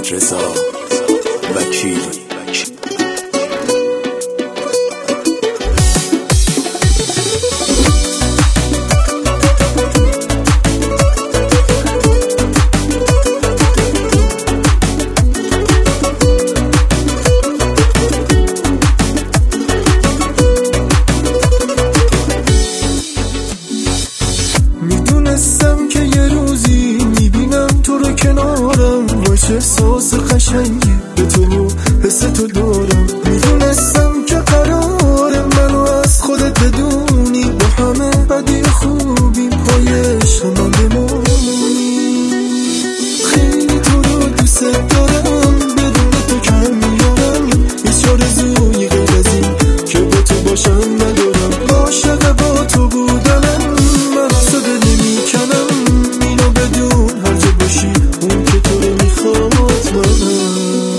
محمد رضا وکیل. میدونستم که یه روزی میبینم تو رو کنارم، باش احساس قشنگی به تو حس تو دارم. میدونستم که قراره منو از خودت بدونی، با همه بدی خوبی پای عشق من بمونی. خیلی تو رو دوست دارم، بدون تو کم میارم، هیچ آرزویی غیر از این که با تو باشم ندارم. عاشق با تو بودنم، من از دل نمیکنم، اینو بدون هر جا باشی اون که تو رو میخواد منم.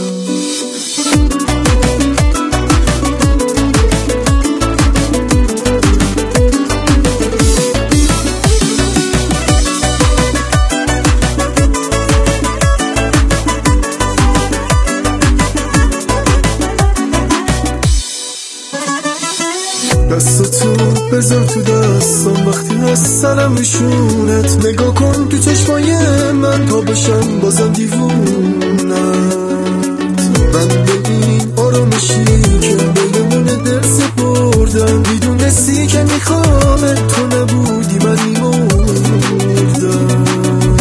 دستتو بذار تو دستم وقتی از سرم میشونت، نگاه کن تو چشمای من تا بشم بازم دیوونت. من به این آرامشی که بهمونه دل سپردم، میدونستی که میخوامه، تو نبودی من میمردم.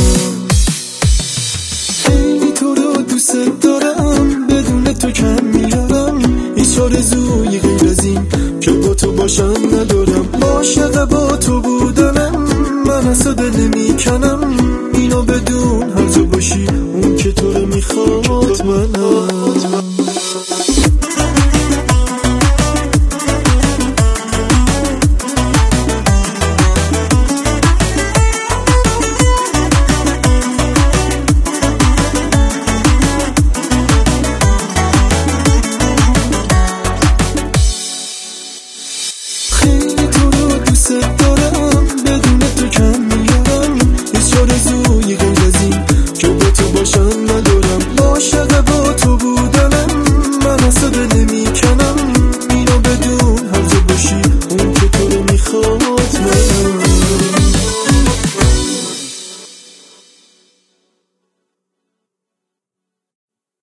خیلی تو رو دوست دارم، بدون تو کم میارم، هیچ آرزویی غیر از این که با تو باشم ندارم. عاشق با تو بودنم، من از دل نمیکنم، اینو بدون هر جا باشی اون که تو رو میخواد منم.